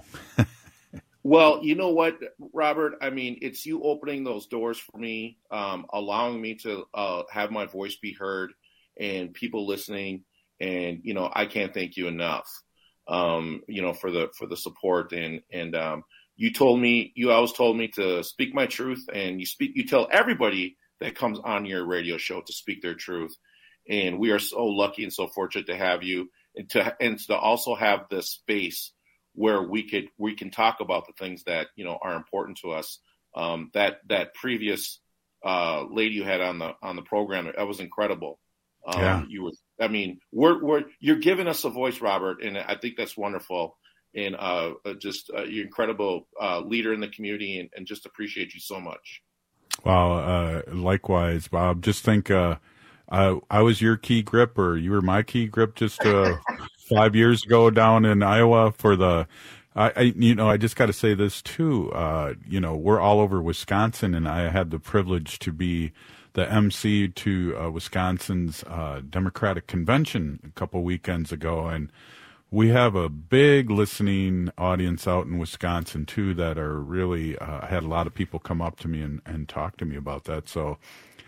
Well, you know what, Robert? I mean, it's you opening those doors for me, um, allowing me to uh, have my voice be heard and people listening. And, you know, I can't thank you enough, um, you know, for the for the support. And and um, you told me, you always told me to speak my truth. And you speak, you tell everybody that comes on your radio show to speak their truth. And we are so lucky and so fortunate to have you and to and to also have this space where we could we can talk about the things that you know are important to us. Um, that that previous uh, lady you had on the on the program, that was incredible. Um, yeah. You were, I mean, we're we're you're giving us a voice, Robert, and I think that's wonderful. And uh, just uh, you're incredible uh, leader in the community, and, and just appreciate you so much. Well, uh, likewise, Bob. Just think. Uh, uh, I was your key grip, or you were my key grip just uh, five years ago down in Iowa for the. I, I you know, I just got to say this too. Uh, you know, we're all over Wisconsin, and I had the privilege to be the M C to uh, Wisconsin's uh, Democratic Convention a couple weekends ago, and we have a big listening audience out in Wisconsin too that are really. Uh, I had a lot of people come up to me and, and talk to me about that. So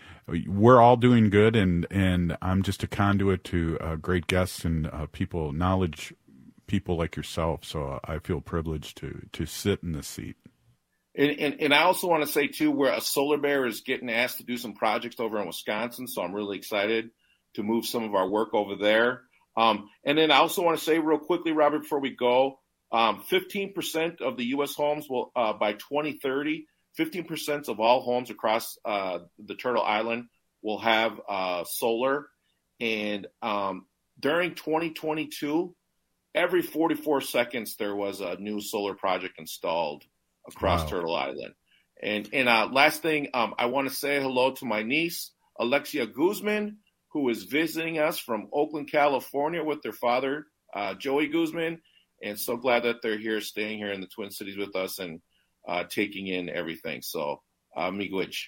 we're all doing good, and and I'm just a conduit to uh, great guests and uh, people, knowledge people like yourself. So I feel privileged to to sit in this seat. And, and, and I also want to say, too, where a Solar Bear is getting asked to do some projects over in Wisconsin, so I'm really excited to move some of our work over there. Um, and then I also want to say real quickly, Robert, before we go, um, fifteen percent of the U S homes will, uh, by twenty thirty, fifteen percent of all homes across uh, the Turtle Island will have uh, solar. And um, during twenty twenty-two, every forty-four seconds there was a new solar project installed across wow. Turtle Island. And and uh, last thing, um, I want to say hello to my niece, Alexia Guzman, who is visiting us from Oakland, California with their father, uh, Joey Guzman. And so glad that they're here, staying here in the Twin Cities with us and uh, taking in everything. So, uh, miigwech.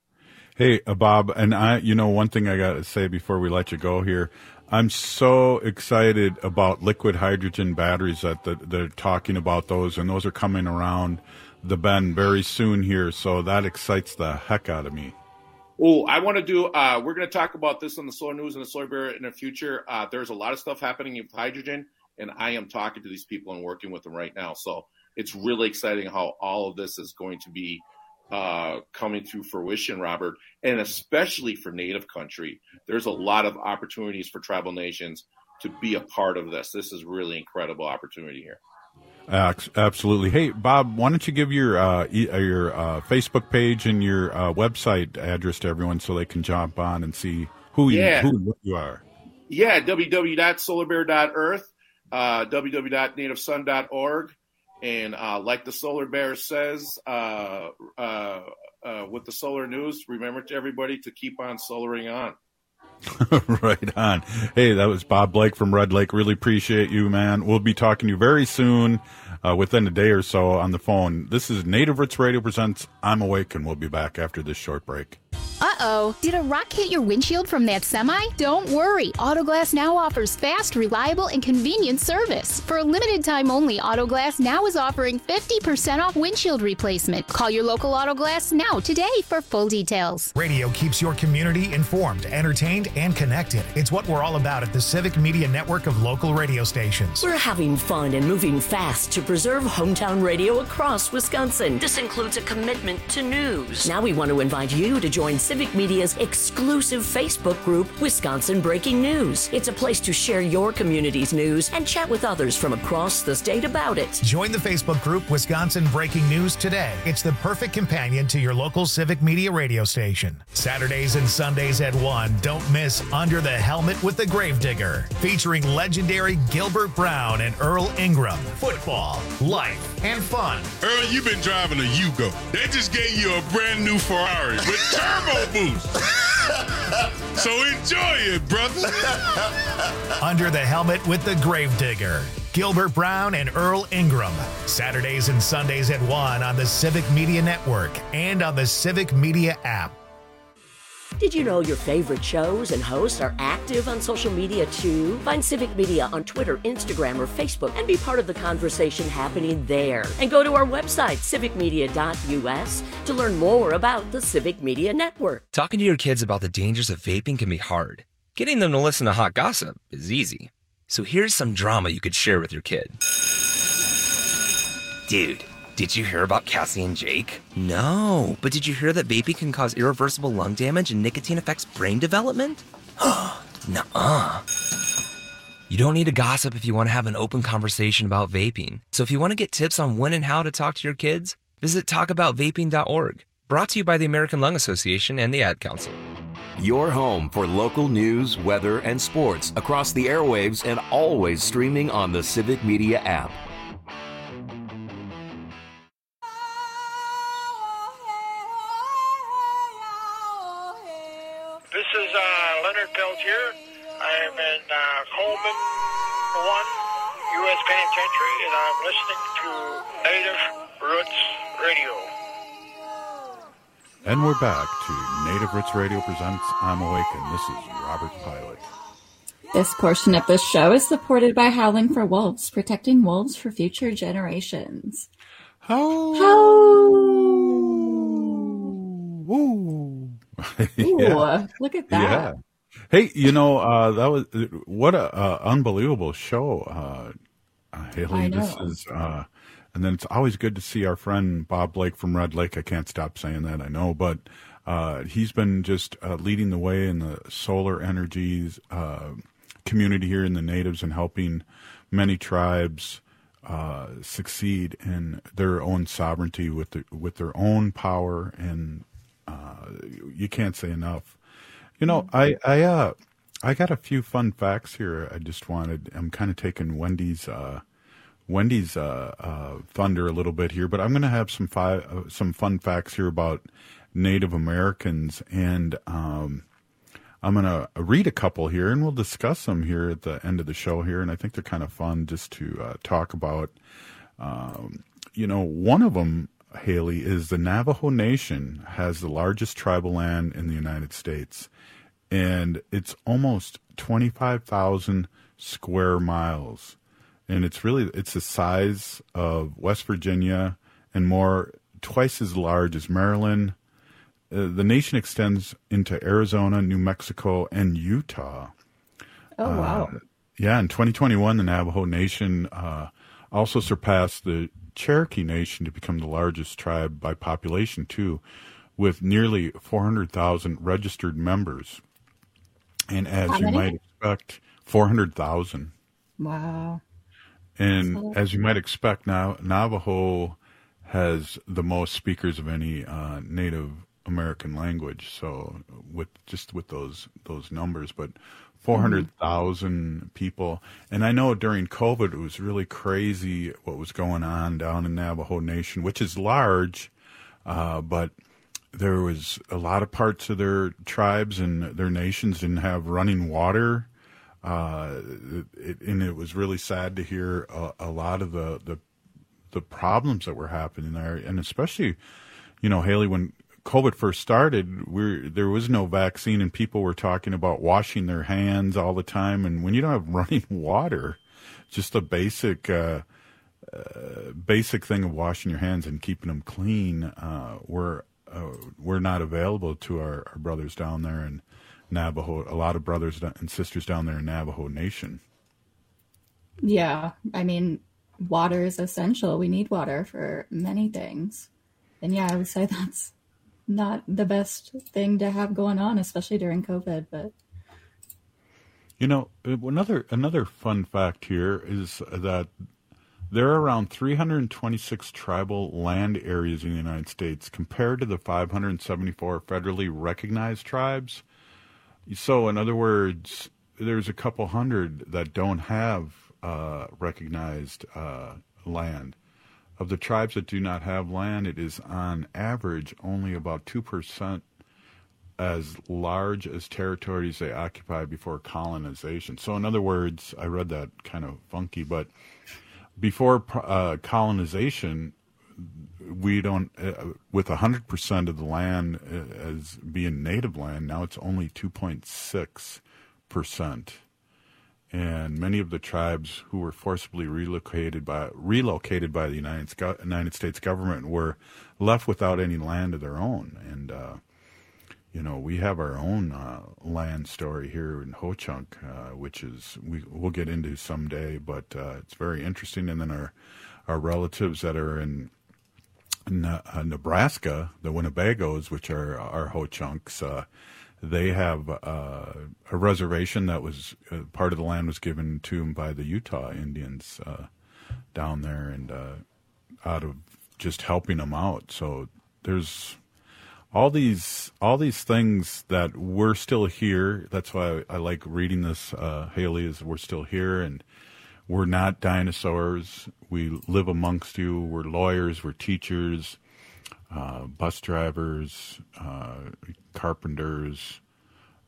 Hey, uh, Bob, and I, you know, one thing I got to say before we let you go here, I'm so excited about liquid hydrogen batteries that the, they're talking about those, and those are coming around the bend very soon here. So that excites the heck out of me. Oh, I want to do, uh, we're going to talk about this on the Solar News and the Solar Bear in the future. Uh, there's a lot of stuff happening with hydrogen, and I am talking to these people and working with them right now. So it's really exciting how all of this is going to be uh, coming to fruition, Robert, and especially for Native country. There's a lot of opportunities for tribal nations to be a part of this. This is really incredible opportunity here. Uh, absolutely. Hey, Bob, why don't you give your uh, e- your uh, Facebook page and your uh, website address to everyone so they can jump on and see who you, yeah. who you are? Yeah, w w w dot solar bear dot earth, uh, w w w dot native sun dot org. And uh, like the Solar Bear says uh, uh, uh, with the Solar News, remember to everybody to keep on solaring on. Right on. Hey, that was Bob Blake from Red Lake. Really appreciate you, man. We'll be talking to you very soon, uh, within a day or so on the phone. This is Native Roots Radio presents I'm Awake, and we'll be back after this short break. Uh-oh. Did a rock hit your windshield from that semi? Don't worry. Autoglass Now offers fast, reliable, and convenient service. For a limited time only, Autoglass Now is offering fifty percent off windshield replacement. Call your local Autoglass Now today for full details. Radio keeps your community informed, entertained, and connected. It's what we're all about at the Civic Media Network of local radio stations. We're having fun and moving fast to preserve hometown radio across Wisconsin. This includes a commitment to news. Now we want to invite you to join Civic Media's exclusive Facebook group, Wisconsin Breaking News. It's a place to share your community's news and chat with others from across the state about it. Join the Facebook group Wisconsin Breaking News today. It's the perfect companion to your local Civic Media radio station. Saturdays and Sundays at one, don't miss Under the Helmet with the Gravedigger, featuring legendary Gilbert Brown and Earl Ingram. Football, life, and fun. Earl, you've been driving a Yugo. They just gave you a brand new Ferrari with turbo boost. So enjoy it, brother. Under the Helmet with the Gravedigger. Gilbert Brown and Earl Ingram. Saturdays and Sundays at one on the Civic Media Network and on the Civic Media app. Did you know your favorite shows and hosts are active on social media too? Find Civic Media on Twitter, Instagram, or Facebook and be part of the conversation happening there. And go to our website, civic media dot u s, to learn more about the Civic Media Network. Talking to your kids about the dangers of vaping can be hard. Getting them to listen to hot gossip is easy. So here's some drama you could share with your kid. Dude, did you hear about Cassie and Jake? No, but did you hear that vaping can cause irreversible lung damage and nicotine affects brain development? Nuh-uh. You don't need to gossip if you want to have an open conversation about vaping. So if you want to get tips on when and how to talk to your kids, visit talk about vaping dot org. Brought to you by the American Lung Association and the Ad Council. Your home for local news, weather, and sports across the airwaves and always streaming on the Civic Media app. This is uh, Leonard Peltier. I'm in uh, Coleman one, U S Penitentiary, and I'm listening to Native Roots Radio. And we're back to Native Roots Radio presents I'm Awake, and this is Robert Pilot. This portion of the show is supported by Howling for Wolves, protecting wolves for future generations. How? Ooh, Yeah. look at that. Yeah. Hey, you know, uh, that was what a uh, unbelievable show, uh, uh, Haley. I know. This is, uh, and then it's always good to see our friend Bob Blake from Red Lake. I can't stop saying that, I know, but uh, he's been just uh, leading the way in the solar energies uh, community here in the natives and helping many tribes uh, succeed in their own sovereignty with the, with their own power, and uh, you can't say enough. You know, I I uh I got a few fun facts here. I just wanted. I'm kind of taking Wendy's uh, Wendy's uh, uh, thunder a little bit here, but I'm going to have some fi- uh, some fun facts here about Native Americans, and um, I'm going to read a couple here, and we'll discuss them here at the end of the show here. And I think they're kind of fun just to uh, talk about. Um, you know, one of them, Haley, is the Navajo Nation has the largest tribal land in the United States, and it's almost twenty-five thousand square miles, and it's really it's the size of West Virginia and more, twice as large as Maryland. Uh, the nation extends into Arizona, New Mexico, and Utah. Oh, wow. Uh, yeah, in twenty twenty-one, the Navajo Nation uh, also surpassed the Cherokee Nation to become the largest tribe by population, too, with nearly four hundred thousand registered members. And as How you many? might expect, four hundred thousand. Wow. And So- as you might expect, now Navajo has the most speakers of any uh, Native American language. So with just with those those numbers, but four hundred thousand people. And I know during COVID it was really crazy what was going on down in Navajo Nation, which is large, uh, but there was a lot of parts of their tribes and their nations didn't have running water. Uh, it, and it was really sad to hear a, a lot of the, the the problems that were happening there, and especially, you know, Haley, when COVID first started, we there was no vaccine, and people were talking about washing their hands all the time. And when you don't have running water, just a basic uh, uh, basic thing of washing your hands and keeping them clean, uh, we're uh, we're not available to our, our brothers down there in Navajo. A lot of brothers and sisters down there in Navajo Nation. Yeah, I mean, water is essential. We need water for many things. And yeah, I would say that's not the best thing to have going on, especially during COVID, but You know, another another fun fact here is that there are around three hundred twenty-six tribal land areas in the United States compared to the five hundred seventy-four federally recognized tribes. So, in other words, there's a couple hundred that don't have uh, recognized uh, land. Of the tribes that do not have land, it is on average only about two percent as large as territories they occupy before colonization. So in other words, I read that kind of funky, but before uh, colonization, we don't, uh, with one hundred percent of the land as being native land, now it's only two point six percent. And many of the tribes who were forcibly relocated by relocated by the United, United States government were left without any land of their own. And, uh, you know, we have our own uh, land story here in Ho Chunk, uh, which is we, we'll get into someday, but uh, it's very interesting. And then our, our relatives that are in Ne- uh, Nebraska, the Winnebagos, which are our Ho Chunks, uh, they have uh, a reservation that was uh, part of the land was given to them by the Utah Indians uh, down there, and uh, out of just helping them out. So there's all these all these things that we're still here. That's why I, I like reading this, uh, Haley, is we're still here, and we're not dinosaurs. We live amongst you. We're lawyers. We're teachers. Uh, bus drivers, uh, carpenters,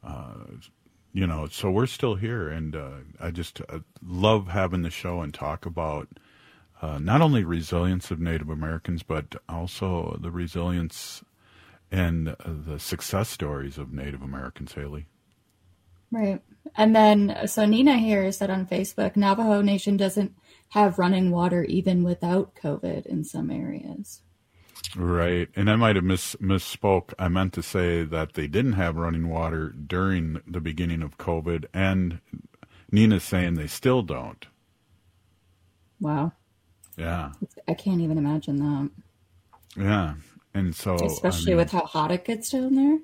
uh, you know, so we're still here, and uh, I just uh, love having the show and talk about uh, not only resilience of Native Americans, but also the resilience and uh, the success stories of Native Americans, Haley. Right. And then, so Nina here said on Facebook, Navajo Nation doesn't have running water even without COVID in some areas. Right. And I might have miss, misspoke. I meant to say that they didn't have running water during the beginning of COVID, and Nina's saying they still don't. Wow. Yeah. I can't even imagine that. Yeah. And so, especially I mean, with how hot it gets down there.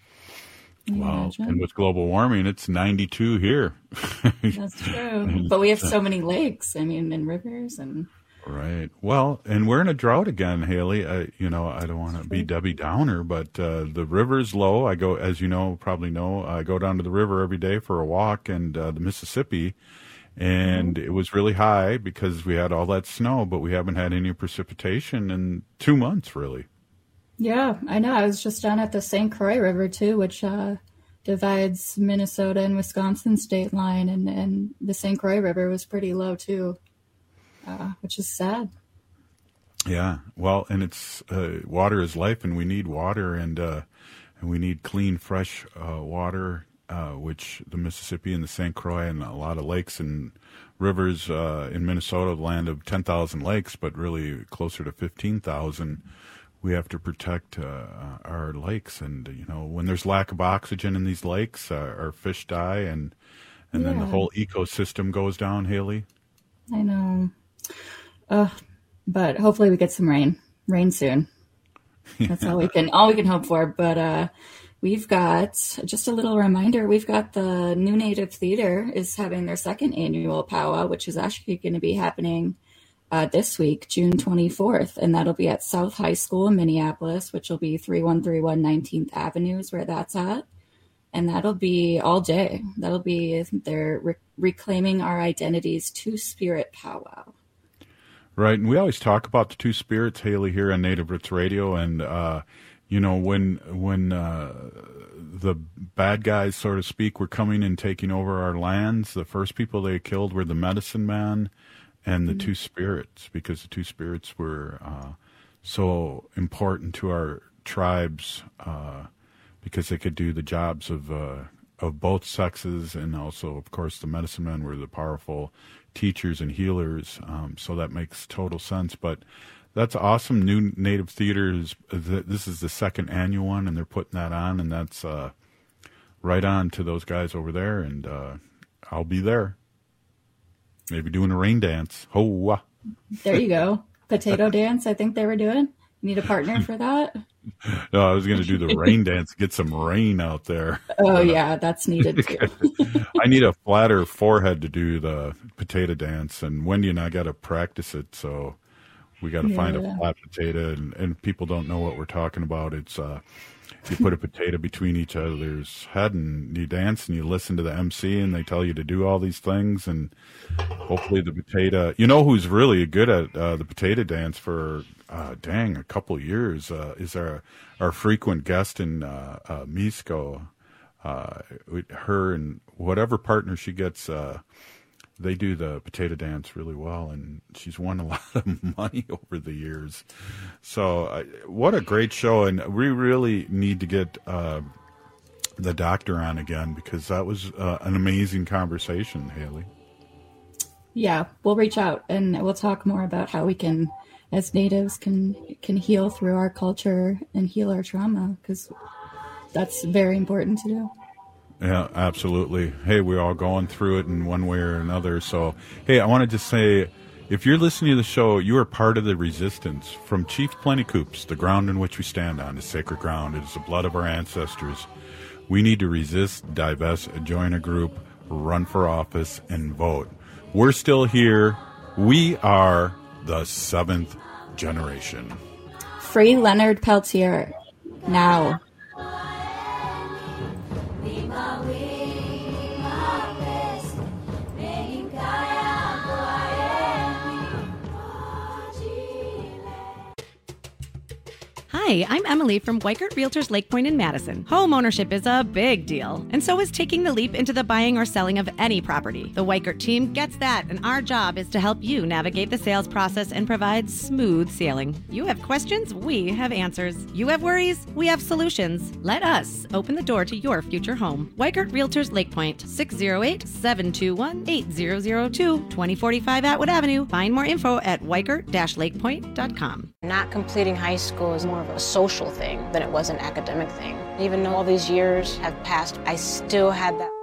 Well, and with global warming, it's ninety-two here. That's true. But we have so many lakes, I mean, and rivers and... Right. Well, and we're in a drought again, Haley. I, you know, I don't want to be Debbie Downer, but uh, the river's low. I go, as you know, probably know, I go down to the river every day for a walk, and uh, the Mississippi, and mm-hmm. it was really high because we had all that snow, but we haven't had any precipitation in two months, really. Yeah, I know. I was just down at the Saint Croix River, too, which uh, divides Minnesota and Wisconsin state line, and, and the Saint Croix River was pretty low, too, uh, which is sad. Yeah, well, and it's uh, water is life, and we need water, and, uh, and we need clean, fresh uh, water, uh, which the Mississippi and the Saint Croix and a lot of lakes and rivers uh, in Minnesota, the land of ten thousand lakes, but really closer to fifteen thousand. We have to protect uh, our lakes, and you know, when there's lack of oxygen in these lakes, uh, our fish die, and and yeah. then the whole ecosystem goes down. Haley, I know, uh, but hopefully we get some rain, rain soon. That's all we can, all we can hope for. But uh, we've got just a little reminder. We've got the New Native Theater is having their second annual powwow, which is actually going to be happening Uh, this week, June twenty-fourth, and that'll be at South High School in Minneapolis, which will be three one three one nineteenth Avenue is where that's at. And that'll be all day. That'll be, they're re- reclaiming our identities Two-Spirit powwow. Right, and we always talk about the Two Spirits, Haley, here on Native Roots Radio, and, uh, you know, when when uh, the bad guys, so to speak, were coming and taking over our lands, the first people they killed were the medicine man and the mm-hmm. Two Spirits, because the Two Spirits were uh, so important to our tribes uh, because they could do the jobs of uh, of both sexes, and also, of course, the medicine men were the powerful teachers and healers. Um, so that makes total sense. But that's awesome. New Native Theater is this is the second annual one, and they're putting that on, and that's uh, right on to those guys over there. And uh, I'll be there. Maybe doing a rain dance. Ho! There you go. Potato dance, I think they were doing. You need a partner for that? No, I was going to do the rain dance, get some rain out there. Oh, but, yeah, that's needed too. I need a flatter forehead to do the potato dance, and Wendy and I got to practice it, so we got to yeah. find a flat potato, and, and people don't know what we're talking about. It's uh, you put a potato between each other's head, and you dance, and you listen to the M C, and they tell you to do all these things, and hopefully the potato. You know who's really good at uh, the potato dance for uh, dang a couple of years uh, is our our frequent guest in uh, uh, Misco. Uh, her and whatever partner she gets. Uh, They do the potato dance really well, and she's won a lot of money over the years. So uh, what a great show, and we really need to get uh, the doctor on again, because that was uh, an amazing conversation, Haley. Yeah, we'll reach out, and we'll talk more about how we can, as natives, can can heal through our culture and heal our trauma, because that's very important to do. Yeah, absolutely. Hey, we're all going through it in one way or another. So, hey, I want to just say, if you're listening to the show, you are part of the resistance. From Chief Plentycoops, the ground in which we stand on is sacred ground. It is the blood of our ancestors. We need to resist, divest, join a group, run for office, and vote. We're still here. We are the seventh generation. Free Leonard Peltier. Now. Hi, I'm Emily from Weikert Realtors Lake Point in Madison. Home ownership is a big deal, and so is taking the leap into the buying or selling of any property. The Weikert team gets that, and our job is to help you navigate the sales process and provide smooth sailing. You have questions, we have answers. You have worries, we have solutions. Let us open the door to your future home. Weikert Realtors Lake Point, six oh eight, seven two one, eight zero zero two, twenty forty-five Atwood Avenue. Find more info at weikert dash lake point dot com. Not completing high school is more of a social thing than it was an academic thing. Even though all these years have passed, I still had that